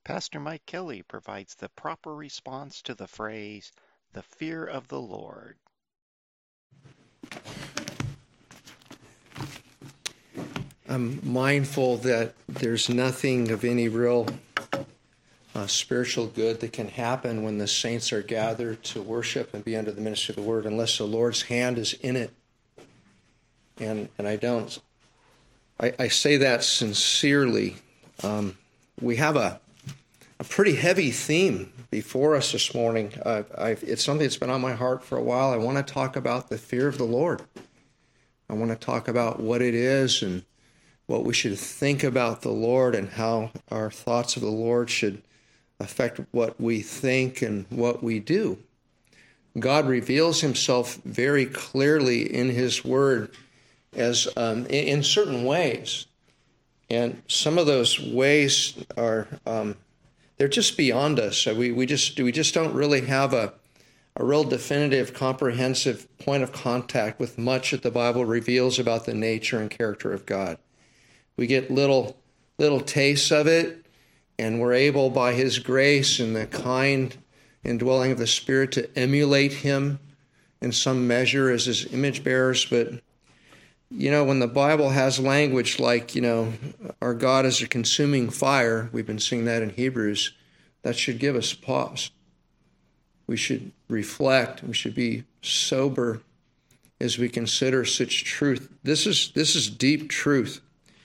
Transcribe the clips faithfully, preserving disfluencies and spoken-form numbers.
Pastor Mike Kelly provides the proper response to the phrase, the fear of the Lord. I'm mindful that there's nothing of any real uh, spiritual good that can happen when the saints are gathered to worship and be under the ministry of the word unless the Lord's hand is in it. And and I don't, I, I say that sincerely. Um, we have a, a pretty heavy theme before us this morning. Uh, I've, it's something that's been on my heart for a while. I want to talk about the fear of the Lord. I want to talk about what it is and what we should think about the Lord and how our thoughts of the Lord should affect what we think and what we do. God reveals himself very clearly in his word as um, in, in certain ways. And some of those ways are, um, they're just beyond us. We, we, just, we just don't really have a, a real definitive, comprehensive point of contact with much that the Bible reveals about the nature and character of God. We get little little tastes of it, and we're able, by his grace and the kind indwelling of the Spirit, to emulate him in some measure as his image bearers. But, you know, when the Bible has language like, you know, our God is a consuming fire, we've been seeing that in Hebrews, that should give us pause. We should reflect. We should be sober as we consider such truth. This is this is deep truth.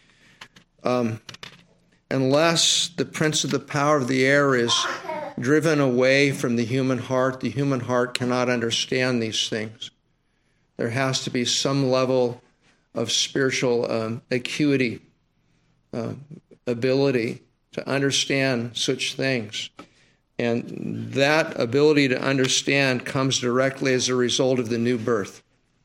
Um, unless the prince of the power of the air is driven away from the human heart, the human heart cannot understand these things. There has to be some level of spiritual um, acuity, uh, ability to understand such things. And that ability to understand comes directly as a result of the new birth.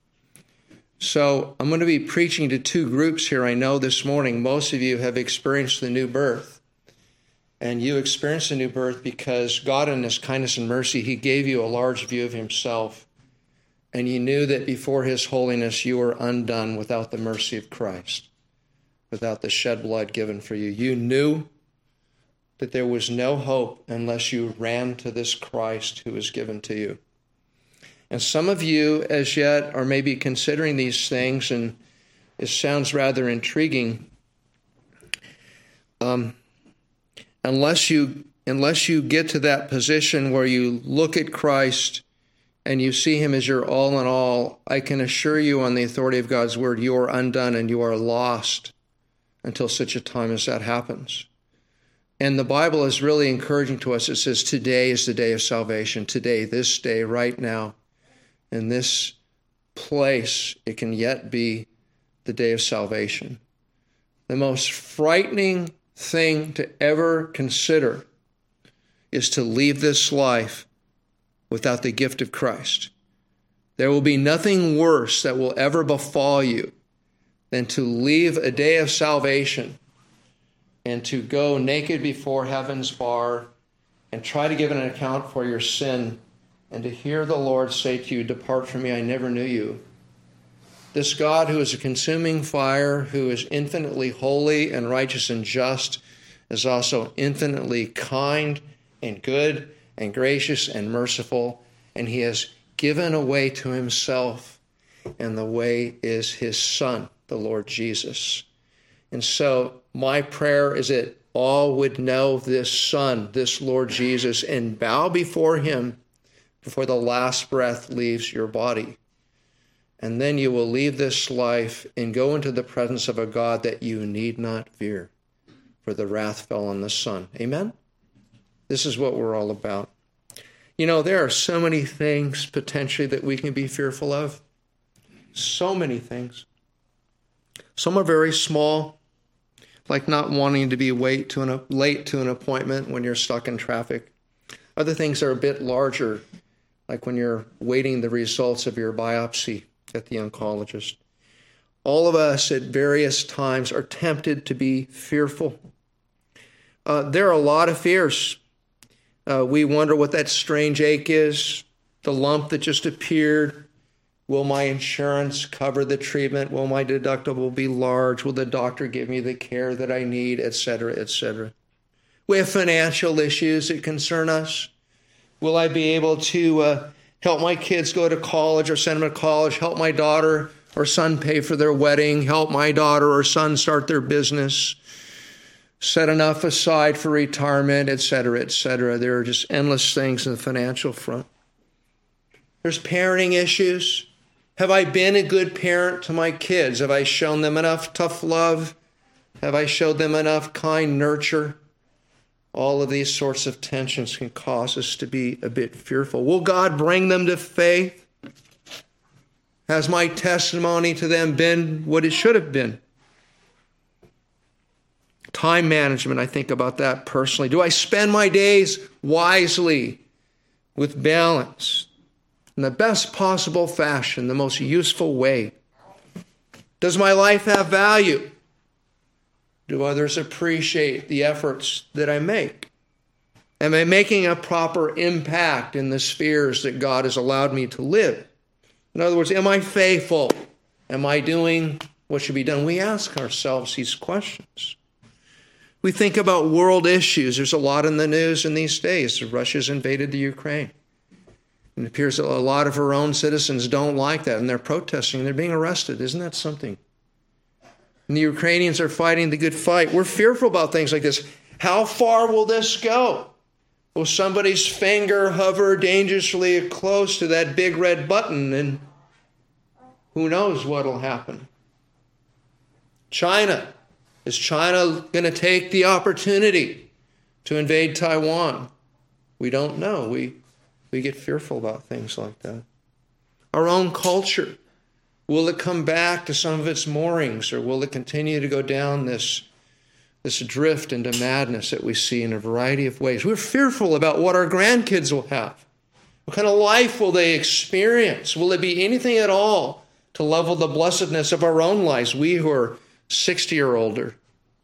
So I'm going to be preaching to two groups here. I know this morning most of you have experienced the new birth. And you experienced the new birth because God, in his kindness and mercy, he gave you a large view of himself. And you knew that before his holiness, you were undone without the mercy of Christ, without the shed blood given for you. You knew that there was no hope unless you ran to this Christ who was given to you. And some of you, as yet, are maybe considering these things, and it sounds rather intriguing. Um, unless you, unless you get to that position where you look at Christ and you see him as your all in all, I can assure you on the authority of God's word, you are undone and you are lost until such a time as that happens. And the Bible is really encouraging to us. It says, today is the day of salvation. Today, this day, right now, in this place, it can yet be the day of salvation. The most frightening thing to ever consider is to leave this life without the gift of Christ. There will be nothing worse that will ever befall you than to leave a day of salvation and to go naked before heaven's bar and try to give an account for your sin, and to hear the Lord say to you, depart from me, I never knew you. This God who is a consuming fire, who is infinitely holy and righteous and just, is also infinitely kind and good and gracious and merciful, and he has given a way to himself, and the way is his Son, the Lord Jesus. And so my prayer is that all would know this Son, this Lord Jesus, and bow before him before the last breath leaves your body. And then you will leave this life and go into the presence of a God that you need not fear, for the wrath fell on the Son. Amen? This is what we're all about. You know, there are so many things potentially that we can be fearful of. So many things. Some are very small, like not wanting to be late to an, late to an appointment when you're stuck in traffic. Other things are a bit larger, like when you're waiting the results of your biopsy at the oncologist. All of us at various times are tempted to be fearful. Uh, there are a lot of fears. Uh, we wonder what that strange ache is, the lump that just appeared. Will my insurance cover the treatment? Will my deductible be large? Will the doctor give me the care that I need, et cetera, et cetera? We have financial issues that concern us. Will I be able to uh, help my kids go to college or send them to college, help my daughter or son pay for their wedding, help my daughter or son start their business, set enough aside for retirement, et cetera, et cetera. There are just endless things in the financial front. There's parenting issues. Have I been a good parent to my kids? Have I shown them enough tough love? Have I showed them enough kind nurture? All of these sorts of tensions can cause us to be a bit fearful. Will God bring them to faith? Has my testimony to them been what it should have been? Time management, I think about that personally. Do I spend my days wisely, with balance, in the best possible fashion, the most useful way? Does my life have value? Do others appreciate the efforts that I make? Am I making a proper impact in the spheres that God has allowed me to live? In other words, am I faithful? Am I doing what should be done? We ask ourselves these questions. We think about world issues. There's a lot in the news in these days. Russia's invaded the Ukraine. And it appears that a lot of her own citizens don't like that, and they're protesting, and they're being arrested. Isn't that something? And the Ukrainians are fighting the good fight. We're fearful about things like this. How far will this go? Will somebody's finger hover dangerously close to that big red button, and who knows what will happen? China. Is China going to take the opportunity to invade Taiwan? We don't know. We, we get fearful about things like that. Our own culture. Will it come back to some of its moorings, or will it continue to go down this, this drift into madness that we see in a variety of ways? We're fearful about what our grandkids will have. What kind of life will they experience? Will it be anything at all to level the blessedness of our own lives, we who are sixty or older?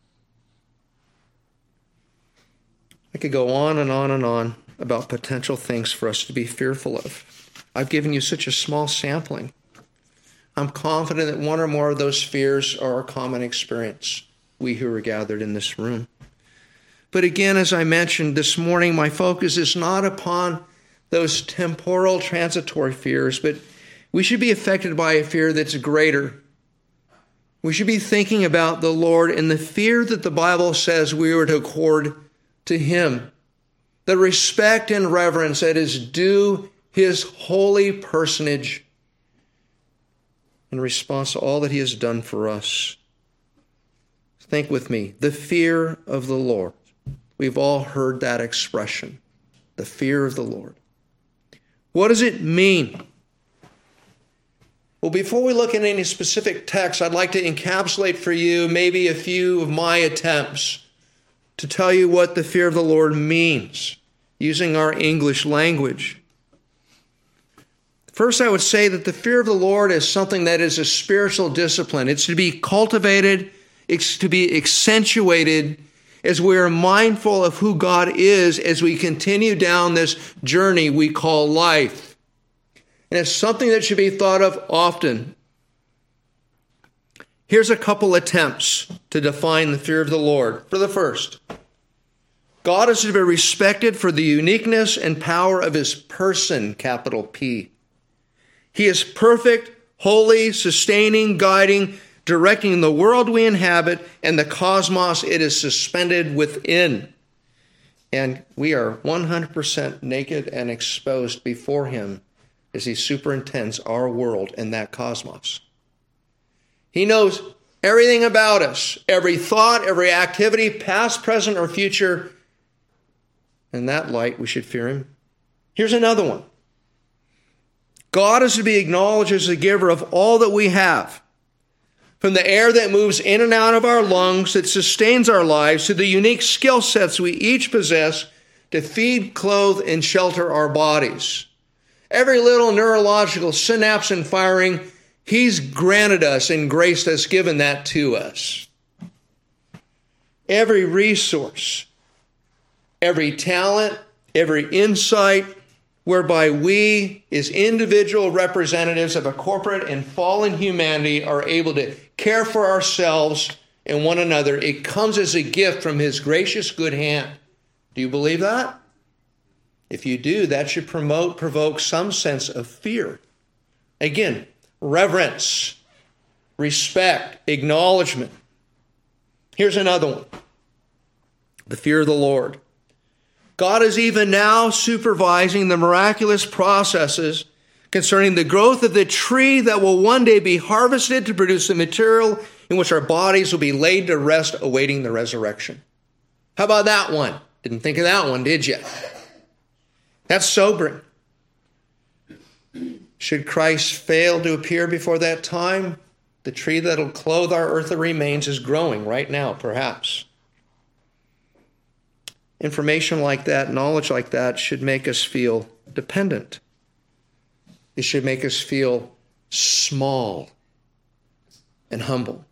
I could go on and on and on about potential things for us to be fearful of. I've given you such a small sampling. I'm confident that one or more of those fears are our common experience, we who are gathered in this room. But again, as I mentioned this morning, my focus is not upon those temporal, transitory fears, but we should be affected by a fear that's greater. We should be thinking about the Lord and the fear that the Bible says we are to accord to Him, the respect and reverence that is due His holy personage in response to all that He has done for us. Think with me, the fear of the Lord. We've all heard that expression, the fear of the Lord. What does it mean? Well, before we look at any specific text, I'd like to encapsulate for you maybe a few of my attempts to tell you what the fear of the Lord means using our English language. First, I would say that the fear of the Lord is something that is a spiritual discipline. It's to be cultivated, it's to be accentuated as we are mindful of who God is as we continue down this journey we call life. And it's something that should be thought of often. Here's a couple attempts to define the fear of the Lord. For the first, God is to be respected for the uniqueness and power of His person, capital P. He is perfect, holy, sustaining, guiding, directing the world we inhabit and the cosmos it is suspended within. And we are one hundred percent naked and exposed before Him as He superintends our world and that cosmos. He knows everything about us, every thought, every activity, past, present, or future. In that light, we should fear Him. Here's another one. God is to be acknowledged as the giver of all that we have, from the air that moves in and out of our lungs that sustains our lives to the unique skill sets we each possess to feed, clothe, and shelter our bodies. Every little neurological synapse and firing, He's granted us and graced us, given that to us. Every resource, every talent, every insight, whereby we, as individual representatives of a corporate and fallen humanity, are able to care for ourselves and one another. It comes as a gift from His gracious good hand. Do you believe that? If you do, that should promote, provoke some sense of fear. Again, reverence, respect, acknowledgement. Here's another one. The fear of the Lord. God is even now supervising the miraculous processes concerning the growth of the tree that will one day be harvested to produce the material in which our bodies will be laid to rest awaiting the resurrection. How about that one? Didn't think of that one, did you? That's sobering. Should Christ fail to appear before that time, the tree that will clothe our earthly remains is growing right now, perhaps. Information like that, knowledge like that should make us feel dependent. It should make us feel small and humble.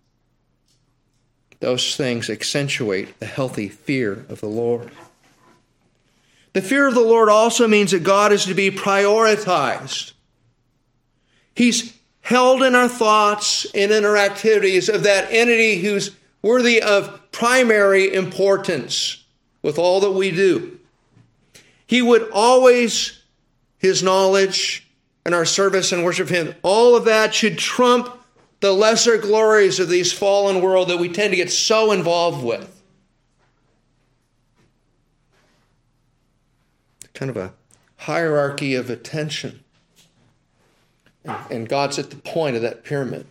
Those things accentuate a healthy fear of the Lord. The fear of the Lord also means that God is to be prioritized. He's held in our thoughts and in our activities of that entity who's worthy of primary importance with all that we do. He would always, his knowledge and our service and worship of him, all of that should trump the lesser glories of this fallen world that we tend to get so involved with. Kind of a hierarchy of attention. And God's at the point of that pyramid.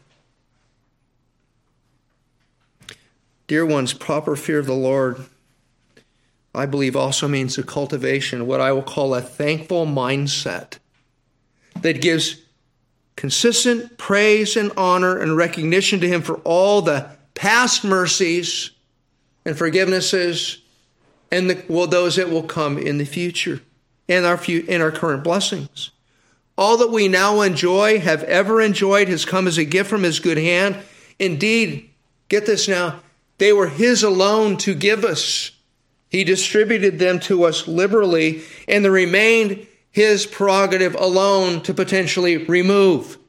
Dear ones, proper fear of the Lord, I believe, also means the cultivation of what I will call a thankful mindset that gives consistent praise and honor and recognition to him for all the past mercies and forgivenesses and the, well, those that will come in the future and our, in our current blessings. All that we now enjoy, have ever enjoyed, has come as a gift from his good hand. Indeed, get this now, they were his alone to give us. He distributed them to us liberally, and they remained his prerogative alone to potentially remove.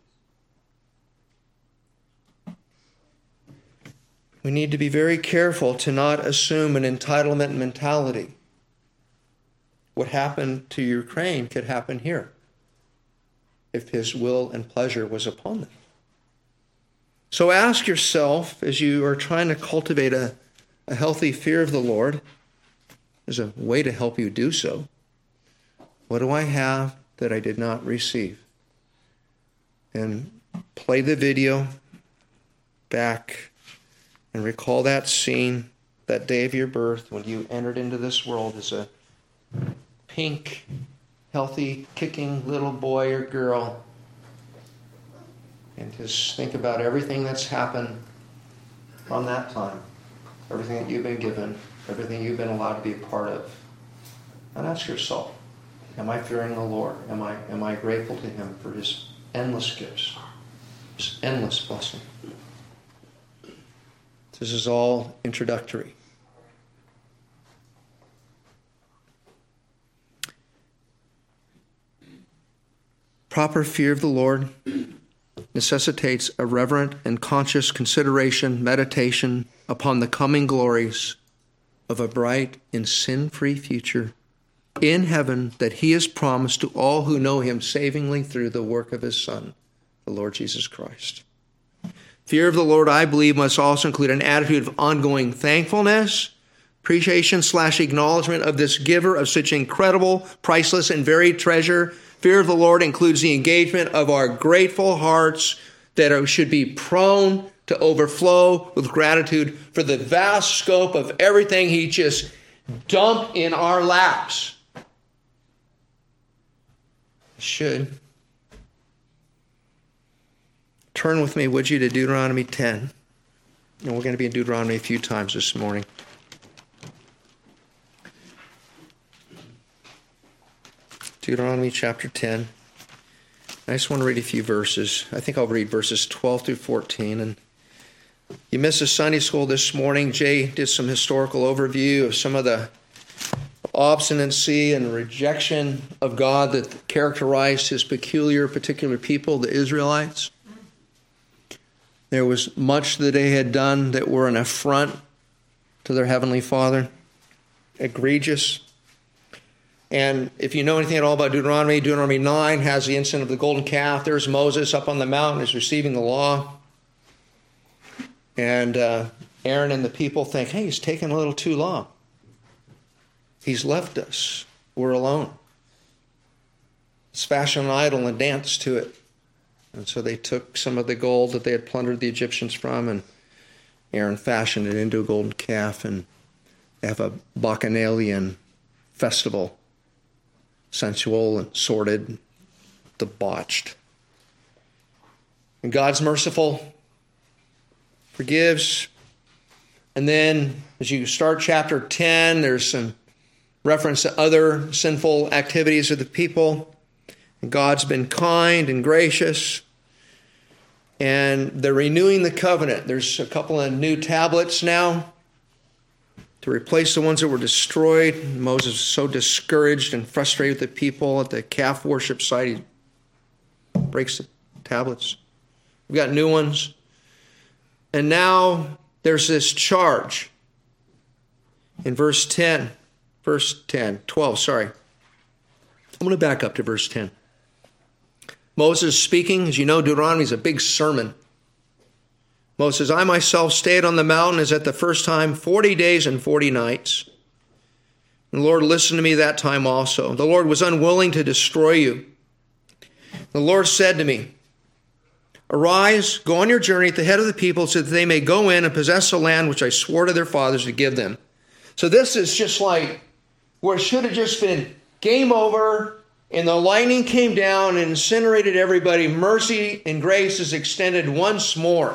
We need to be very careful to not assume an entitlement mentality. What happened to Ukraine could happen here if his will and pleasure was upon them. So ask yourself, as you are trying to cultivate a, a healthy fear of the Lord, there's a way to help you do so. What do I have that I did not receive? And play the video back and recall that scene, that day of your birth when you entered into this world as a pink, healthy, kicking little boy or girl. And just think about everything that's happened from that time, everything that you've been given, everything you've been allowed to be a part of. And ask yourself, am I fearing the Lord? Am I, am I grateful to him for his endless gifts, his endless blessing? This is all introductory. Proper fear of the Lord necessitates a reverent and conscious consideration, meditation upon the coming glories of a bright and sin-free future in heaven that he has promised to all who know him savingly through the work of his Son, the Lord Jesus Christ. Fear of the Lord, I believe, must also include an attitude of ongoing thankfulness, appreciation slash acknowledgement of this giver of such incredible, priceless, and varied treasure. Fear of the Lord includes the engagement of our grateful hearts that are, should be prone to overflow with gratitude for the vast scope of everything he just dumped in our laps. Should. Turn with me, would you, to Deuteronomy ten. And we're going to be in Deuteronomy a few times this morning. Deuteronomy chapter ten. I just want to read a few verses. I think I'll read verses twelve through fourteen. And you missed a Sunday school this morning. Jay did some historical overview of some of the obstinacy and rejection of God that characterized his peculiar, particular people, the Israelites. There was much that they had done that were an affront to their Heavenly Father. egregious. And if you know anything at all about Deuteronomy, Deuteronomy nine has the incident of the golden calf. There's Moses up on the mountain, is receiving the law. And uh, Aaron and the people think, hey, he's taking a little too long. He's left us. We're alone. Let's fashion an idol and dance to it. And so they took some of the gold that they had plundered the Egyptians from, and Aaron fashioned it into a golden calf, and they have a bacchanalian festival. Sensual and sordid, debauched. And God's merciful, forgives. And then as you start chapter ten, there's some reference to other sinful activities of the people. And God's been kind and gracious. And they're renewing the covenant. There's a couple of new tablets now to replace the ones that were destroyed. Moses was so discouraged and frustrated with the people at the calf worship site, he breaks the tablets. We've got new ones. And now there's this charge in verse ten, verse ten, twelve, sorry. I'm going to back up to verse ten. Moses speaking, as you know, Deuteronomy is a big sermon. Moses says, I myself stayed on the mountain as at the first time, forty days and forty nights. And the Lord listened to me that time also. The Lord was unwilling to destroy you. The Lord said to me, arise, go on your journey at the head of the people so that they may go in and possess the land which I swore to their fathers to give them. So this is just like where it should have just been game over and the lightning came down and incinerated everybody. Mercy and grace is extended once more.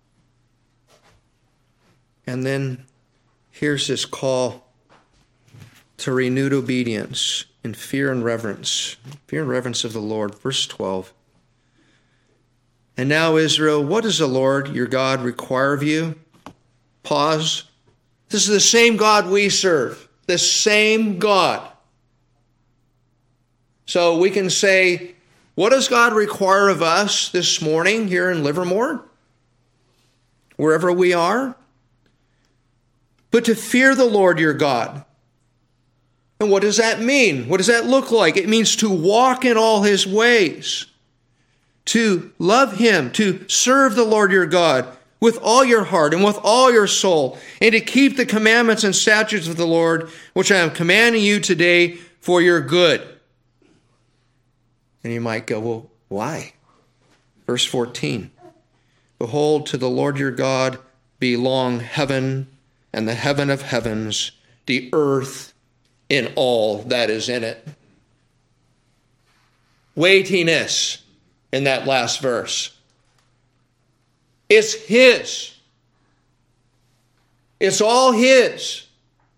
And then here's this call to renewed obedience in fear and reverence. Fear and reverence of the Lord. Verse twelve. And now, Israel, what does the Lord your God require of you? Pause. This is the same God we serve. The same God. So we can say, what does God require of us this morning here in Livermore? Wherever we are? But to fear the Lord your God. And what does that mean? What does that look like? It means to walk in all his ways. To love him, to serve the Lord your God with all your heart and with all your soul, and to keep the commandments and statutes of the Lord, which I am commanding you today for your good. And you might go, well, why? Verse fourteen. Behold, to the Lord your God belong heaven and the heaven of heavens, the earth in all that is in it. Weightiness in that last verse. It's his. It's all his.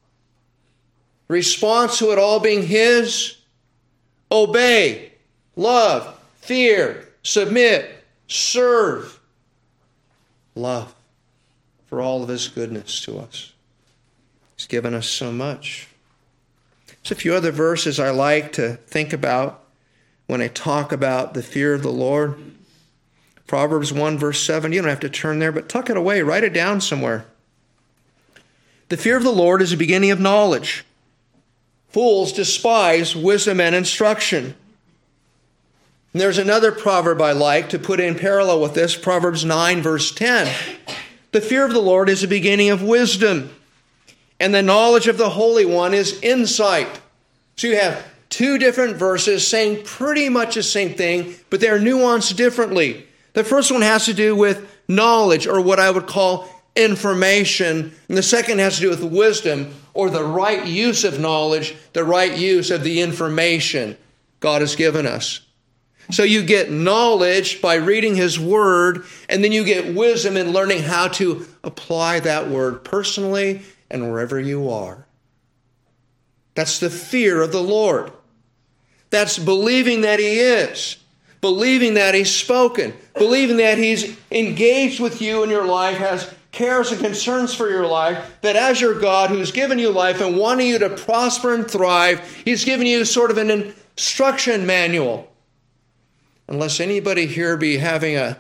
Response to it all being his, obey, love, fear, submit, serve, love for all of his goodness to us. He's given us so much. There's a few other verses I like to think about when I talk about the fear of the Lord. Proverbs one, verse seven. You don't have to turn there, but tuck it away. Write it down somewhere. The fear of the Lord is the beginning of knowledge. Fools despise wisdom and instruction. And there's another proverb I like to put in parallel with this, Proverbs nine, verse ten. The fear of the Lord is the beginning of wisdom, and the knowledge of the Holy One is insight. So you have two different verses saying pretty much the same thing, but they're nuanced differently. The first one has to do with knowledge, or what I would call information, and the second has to do with wisdom, or the right use of knowledge, the right use of the information God has given us. So you get knowledge by reading his word, and then you get wisdom in learning how to apply that word personally and wherever you are. That's the fear of the Lord. That's believing that he is, believing that he's spoken, believing that he's engaged with you in your life, has cares and concerns for your life, that as your God who's given you life and wanting you to prosper and thrive, he's given you sort of an instruction manual. Unless anybody here be having a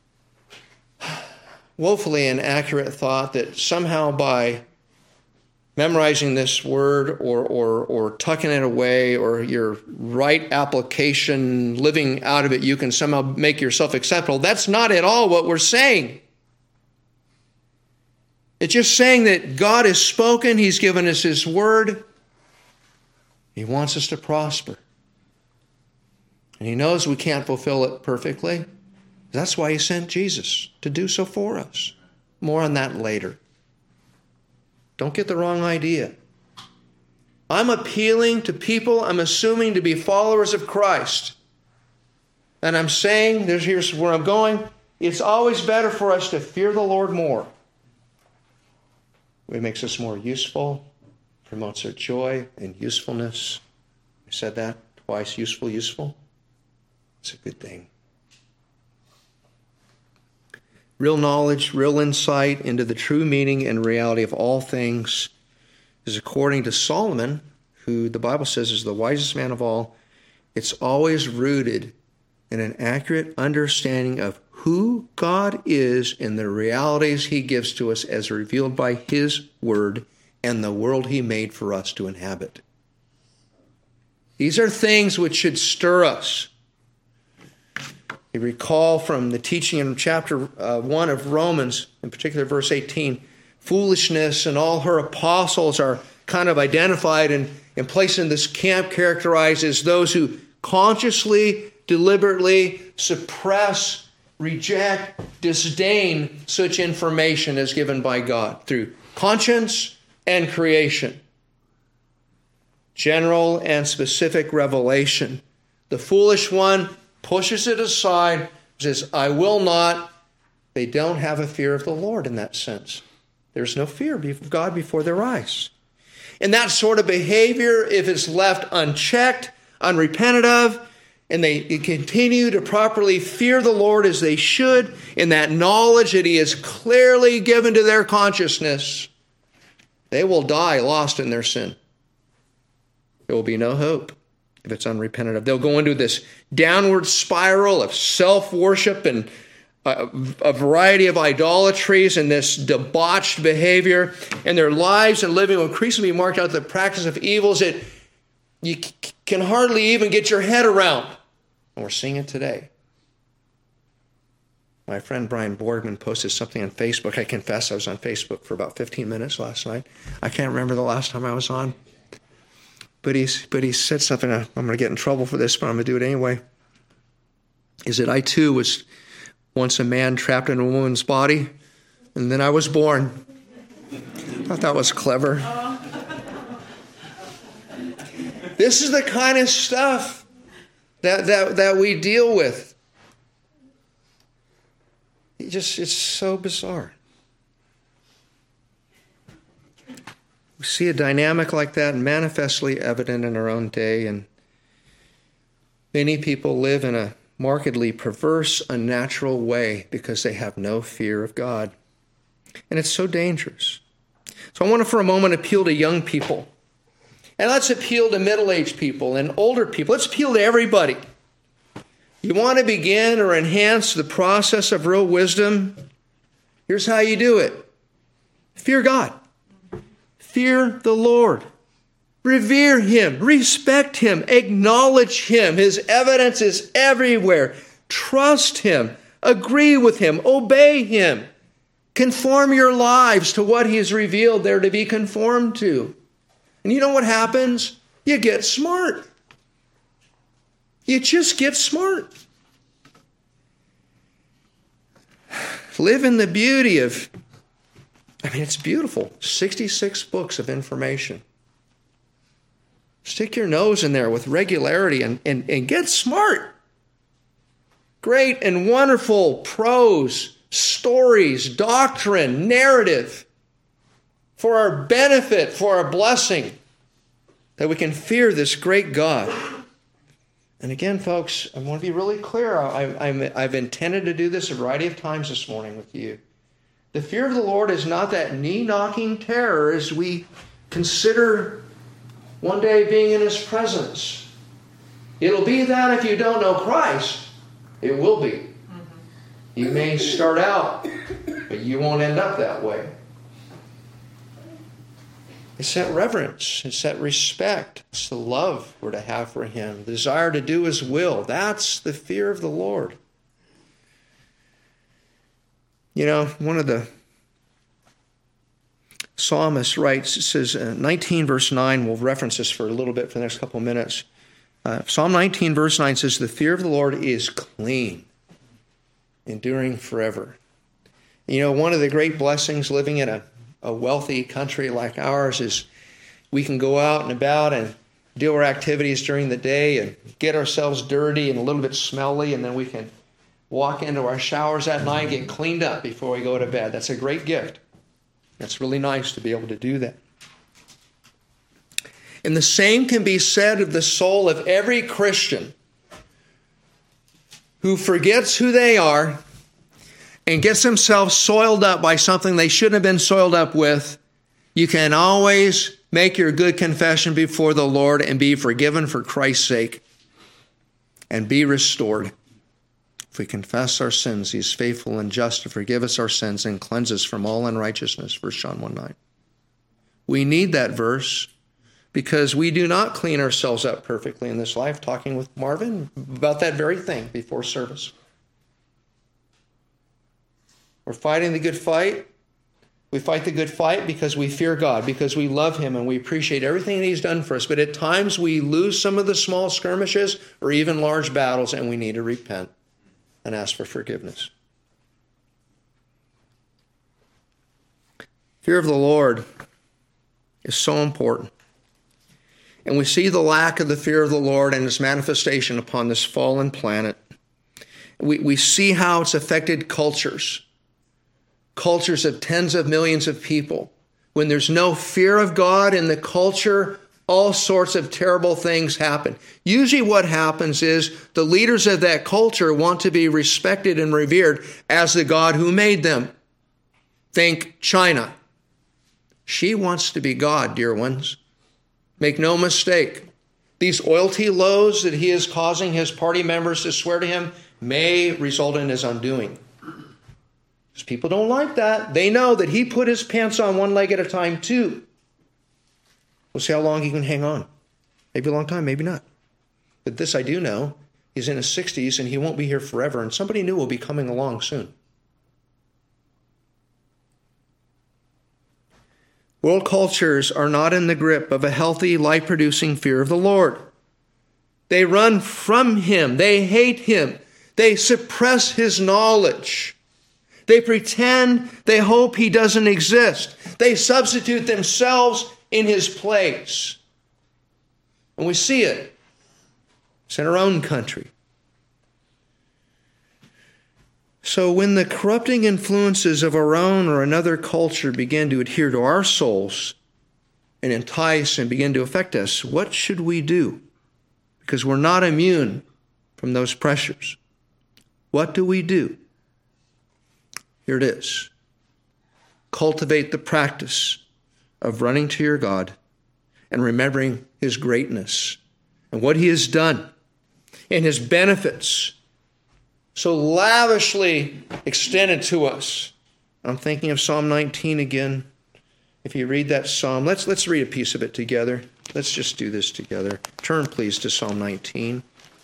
woefully inaccurate thought that somehow by memorizing this word or, or, or tucking it away or your right application, living out of it, you can somehow make yourself acceptable. That's not at all what we're saying. It's just saying that God has spoken. He's given us His word. He wants us to prosper. And He knows we can't fulfill it perfectly. That's why He sent Jesus to do so for us. More on that later. Don't get the wrong idea. I'm appealing to people I'm assuming to be followers of Christ. And I'm saying, here's where I'm going, it's always better for us to fear the Lord more. It makes us more useful, promotes our joy and usefulness. I said that twice, useful, useful. It's a good thing. Real knowledge, real insight into the true meaning and reality of all things is according to Solomon, who the Bible says is the wisest man of all. It's always rooted in an accurate understanding of who God is and the realities He gives to us as revealed by His word and the world He made for us to inhabit. These are things which should stir us. You recall from the teaching in chapter uh, one of Romans, in particular verse eighteen, foolishness and all her apostles are kind of identified and, and placed in this camp characterized as those who consciously, deliberately suppress, reject, disdain such information as given by God through conscience and creation. General and specific revelation. The foolish one pushes it aside, says, I will not. They don't have a fear of the Lord in that sense. There's no fear of God before their eyes. And that sort of behavior, if it's left unchecked, unrepented of, and they continue to properly fear the Lord as they should, in that knowledge that He is clearly given to their consciousness, they will die lost in their sin. There will be no hope if it's unrepented of. They'll go into this downward spiral of self-worship and a, a variety of idolatries and this debauched behavior, and their lives and living will increasingly be marked out with the practice of evils that you c- can hardly even get your head around. And we're seeing it today. My friend Brian Borgman posted something on Facebook. I confess I was on Facebook for about fifteen minutes last night. I can't remember the last time I was on. But he's, but he said something, I'm going to get in trouble for this, but I'm going to do it anyway. Is that I too was once a man trapped in a woman's body, and then I was born. I thought that was clever. This is the kind of stuff that, that, that we deal with. It just, it's so bizarre. We see a dynamic like that manifestly evident in our own day, and many people live in a markedly perverse, unnatural way because they have no fear of God. And it's so dangerous. So I want to for a moment appeal to young people. And let's appeal to middle-aged people and older people. Let's appeal to everybody. You want to begin or enhance the process of real wisdom? Here's how you do it. Fear God. Fear the Lord. Revere Him. Respect Him. Acknowledge Him. His evidence is everywhere. Trust Him. Agree with Him. Obey Him. Conform your lives to what He has revealed there to be conformed to. And you know what happens? You get smart. You just get smart. Live in the beauty of, I mean, it's beautiful. sixty-six books of information. Stick your nose in there with regularity and, and, and get smart. Great and wonderful prose, stories, doctrine, narrative for our benefit, for our blessing, that we can fear this great God. And again, folks, I want to be really clear. I, I'm, I've intended to do this a variety of times this morning with you. The fear of the Lord is not that knee-knocking terror as we consider one day being in His presence. It'll be that if you don't know Christ, it will be. Mm-hmm. You may start out, but you won't end up that way. It's that reverence. It's that respect. It's the love we're to have for him. The desire to do his will. That's the fear of the Lord. You know, one of the psalmists writes, it says, uh, nineteen verse nine, we'll reference this for a little bit for the next couple of minutes. Uh, Psalm nineteen verse nine says, the fear of the Lord is clean, enduring forever. You know, one of the great blessings living in a, a wealthy country like ours is we can go out and about and do our activities during the day and get ourselves dirty and a little bit smelly, and then we can walk into our showers at night and get cleaned up before we go to bed. That's a great gift. That's really nice to be able to do that. And the same can be said of the soul of every Christian who forgets who they are and gets themselves soiled up by something they shouldn't have been soiled up with. You can always make your good confession before the Lord and be forgiven for Christ's sake and be restored. If we confess our sins, he is faithful and just to forgive us our sins and cleanse us from all unrighteousness. First John one nine. We need that verse because we do not clean ourselves up perfectly in this life. Talking with Marvin about that very thing before service. We're fighting the good fight. We fight the good fight because we fear God, because we love him and we appreciate everything that he's done for us. But at times we lose some of the small skirmishes or even large battles, and we need to repent and ask for forgiveness. Fear of the Lord is so important. And we see the lack of the fear of the Lord and its manifestation upon this fallen planet. We, we see how it's affected cultures. Cultures of tens of millions of people. When there's no fear of God in the culture, all sorts of terrible things happen. Usually what happens is the leaders of that culture want to be respected and revered as the God who made them. Think China. She wants to be God, dear ones. Make no mistake. These loyalty lows that he is causing his party members to swear to him may result in his undoing. Because people don't like that. They know that he put his pants on one leg at a time too. We'll see how long he can hang on. Maybe a long time, maybe not. But this I do know. He's in his sixties and he won't be here forever. And somebody new will be coming along soon. World cultures are not in the grip of a healthy, life-producing fear of the Lord. They run from him. They hate him. They suppress his knowledge. They pretend they hope he doesn't exist. They substitute themselves in his place. And we see it. It's in our own country. So when the corrupting influences of our own or another culture begin to adhere to our souls and entice and begin to affect us, what should we do? Because we're not immune from those pressures. What do we do? Here it is. Cultivate the practice of running to your God and remembering his greatness and what he has done and his benefits so lavishly extended to us. I'm thinking of Psalm nineteen again. If you read that psalm, let's let's read a piece of it together. Let's just do this together. Turn, please, to Psalm nineteen.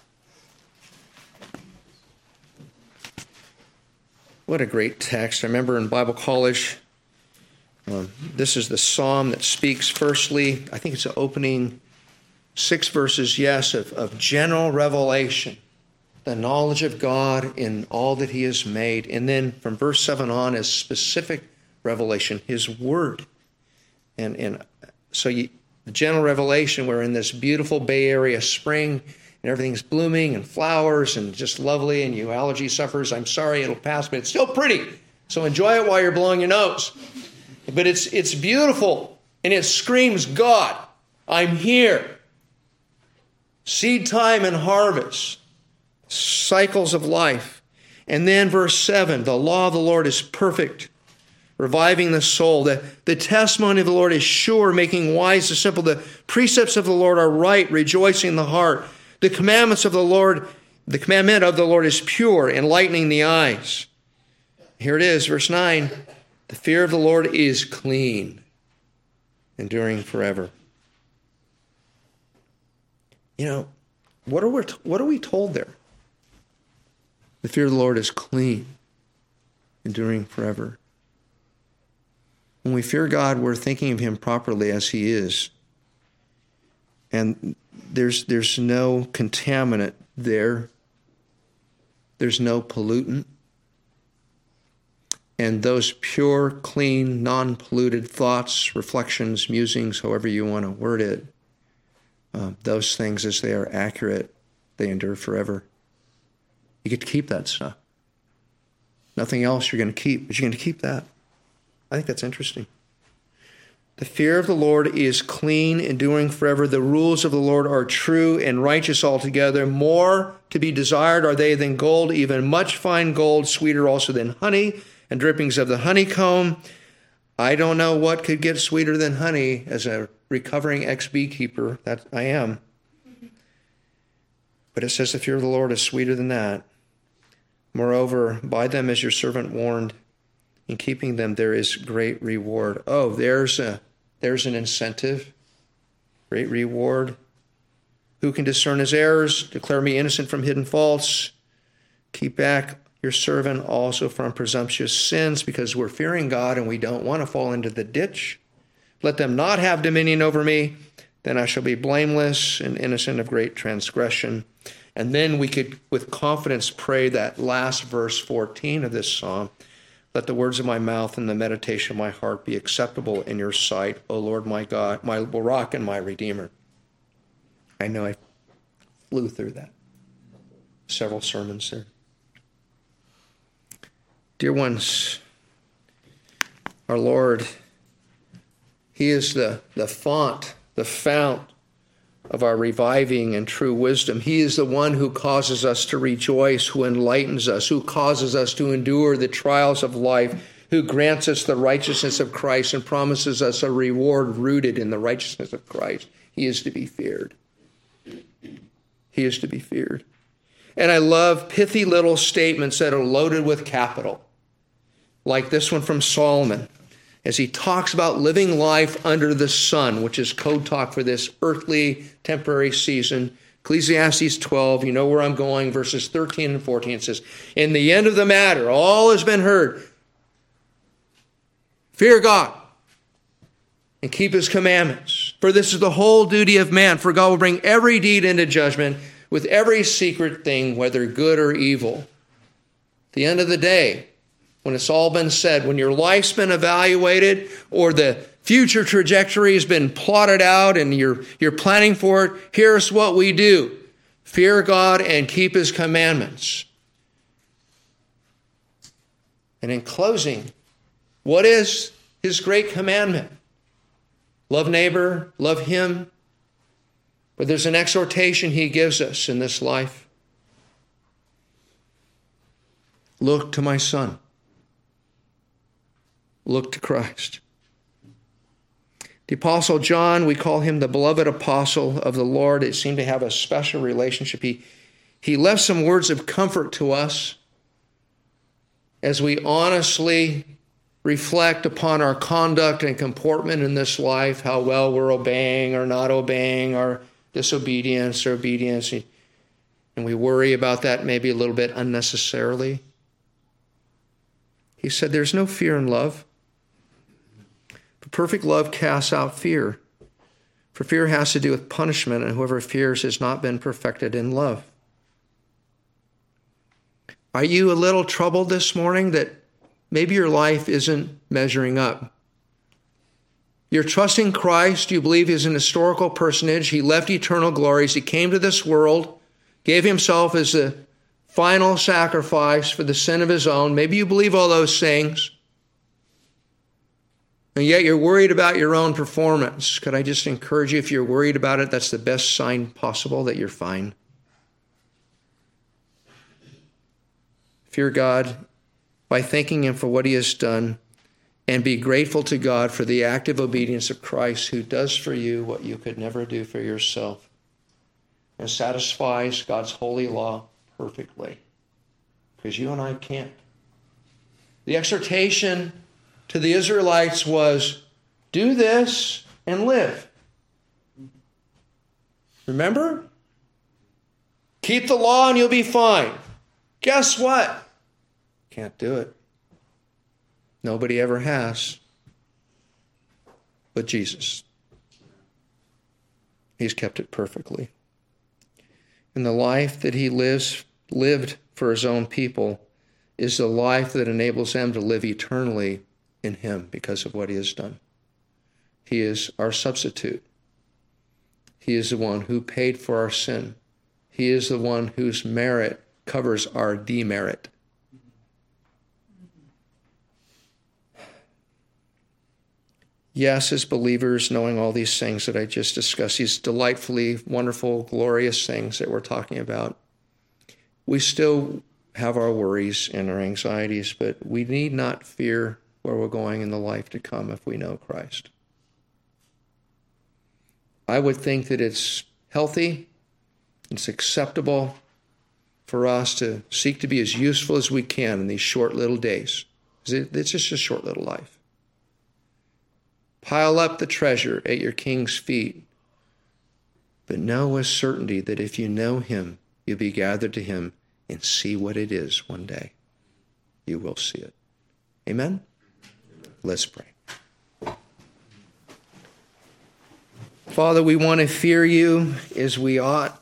What a great text. I remember in Bible college, um, this is the psalm that speaks firstly, I think it's the opening six verses, yes, of, of general revelation. The knowledge of God in all that he has made. And then from verse seven on is specific revelation, his word. And, and so you, the general revelation, we're in this beautiful Bay Area spring and everything's blooming and flowers and just lovely, and you allergy sufferers, I'm sorry, it'll pass, but it's still pretty. So enjoy it while you're blowing your nose. But it's it's beautiful and it screams God. I'm here. Seed time and harvest. Cycles of life. And then verse seven, the law of the Lord is perfect, reviving the soul. The, the testimony of the Lord is sure, making wise the simple. The precepts of the Lord are right, rejoicing the heart. The commandments of the Lord, the commandment of the Lord is pure, enlightening the eyes. Here it is, verse nine. The fear of the Lord is clean. enduring forever. You know, what are we, what are we told there? The fear of the Lord is clean, enduring forever. When we fear God, we're thinking of him properly as he is. And there's there's no contaminant there. There's no pollutant. And those pure, clean, non-polluted thoughts, reflections, musings, however you want to word it, uh, those things, as they are accurate, they endure forever. You get to keep that stuff. Nothing else you're going to keep, but you're going to keep that. I think that's interesting. The fear of the Lord is clean, enduring forever. The rules of the Lord are true and righteous altogether. More to be desired are they than gold, even much fine gold, sweeter also than honey, and drippings of the honeycomb. I don't know what could get sweeter than honey as a recovering ex-beekeeper. That I am. But it says the fear of the Lord is sweeter than that. Moreover, by them is your servant warned. In keeping them, there is great reward. Oh, there's a there's an incentive. Great reward. Who can discern his errors? Declare me innocent from hidden faults. Keep back your servant also from presumptuous sins, because we're fearing God and we don't want to fall into the ditch. Let them not have dominion over me. Then I shall be blameless and innocent of great transgression. And then we could, with confidence, pray that last verse fourteen of this psalm. Let the words of my mouth and the meditation of my heart be acceptable in your sight, O Lord my God, my rock and my redeemer. I know I flew through that. Several sermons there. Dear ones, our Lord, he is the, the font, the fount of our reviving and true wisdom. He is the one who causes us to rejoice, who enlightens us, who causes us to endure the trials of life, who grants us the righteousness of Christ and promises us a reward rooted in the righteousness of Christ. He is to be feared. He is to be feared. And I love pithy little statements that are loaded with capital, like this one from Solomon, as he talks about living life under the sun, which is code talk for this earthly temporary season. Ecclesiastes twelve, you know where I'm going, verses thirteen and fourteen, it says, in the end of the matter, all has been heard. Fear God and keep his commandments, for this is the whole duty of man, for God will bring every deed into judgment with every secret thing, whether good or evil. At the end of the day, when it's all been said, when your life's been evaluated or the future trajectory has been plotted out and you're, you're planning for it, here's what we do. Fear God and keep his commandments. And in closing, what is his great commandment? Love neighbor, love him. But there's an exhortation he gives us in this life. Look to my son. Look to Christ. The Apostle John, we call him the beloved apostle of the Lord. It seemed to have a special relationship. He, he left some words of comfort to us as we honestly reflect upon our conduct and comportment in this life, how well we're obeying or not obeying, our disobedience or obedience. And we worry about that maybe a little bit unnecessarily. He said, there's no fear in love. But perfect love casts out fear. For fear has to do with punishment, and whoever fears has not been perfected in love. Are you a little troubled this morning that maybe your life isn't measuring up? You're trusting Christ. You believe he's an historical personage. He left eternal glories. He came to this world, gave himself as a final sacrifice for the sin of his own. Maybe you believe all those things, and yet you're worried about your own performance. Could I just encourage you, if you're worried about it, that's the best sign possible that you're fine. Fear God by thanking him for what he has done, and be grateful to God for the active obedience of Christ, who does for you what you could never do for yourself and satisfies God's holy law perfectly, because you and I can't. The exhortation to the Israelites was, do this and live. Remember? Keep the law and you'll be fine. Guess what? Can't do it. Nobody ever has. But Jesus. He's kept it perfectly. And the life that he lives, lived for his own people is the life that enables them to live eternally in him because of what he has done. He is our substitute. He is the one who paid for our sin. He is the one whose merit covers our demerit. Yes, as believers, knowing all these things that I just discussed, these delightfully wonderful, glorious things that we're talking about, we still have our worries and our anxieties, but we need not fear where we're going in the life to come if we know Christ. I would think that it's healthy, it's acceptable for us to seek to be as useful as we can in these short little days. It's just a short little life. Pile up the treasure at your King's feet, but know with certainty that if you know him, you'll be gathered to him and see what it is one day. You will see it. Amen? Let's pray. Father, we want to fear you as we ought.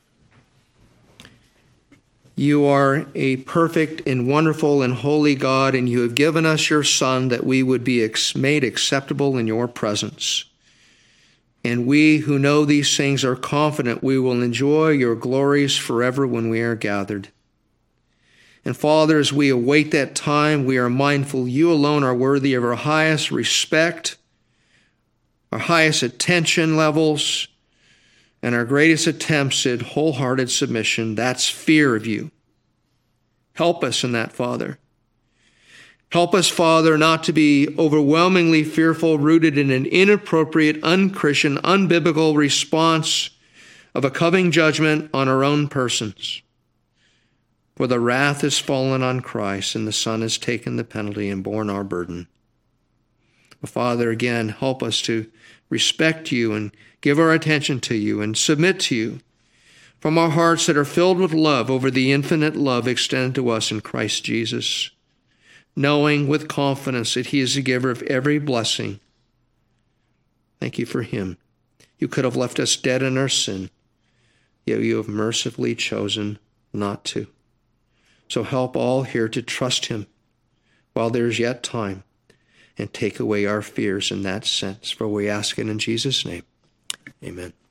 You are a perfect and wonderful and holy God, and you have given us your Son that we would be made acceptable in your presence. And we who know these things are confident we will enjoy your glories forever when we are gathered. And Father, as we await that time, we are mindful you alone are worthy of our highest respect, our highest attention levels, and our greatest attempts at wholehearted submission. That's fear of you. Help us in that, Father. Help us, Father, not to be overwhelmingly fearful, rooted in an inappropriate, unchristian, unbiblical response of a coming judgment on our own persons. For the wrath has fallen on Christ, and the Son has taken the penalty and borne our burden. Father, again, help us to respect you and give our attention to you and submit to you from our hearts that are filled with love over the infinite love extended to us in Christ Jesus, knowing with confidence that he is the giver of every blessing. Thank you for him. You could have left us dead in our sin, yet you have mercifully chosen not to. So help all here to trust him while there is yet time, and take away our fears in that sense. For we ask it in Jesus' name. Amen.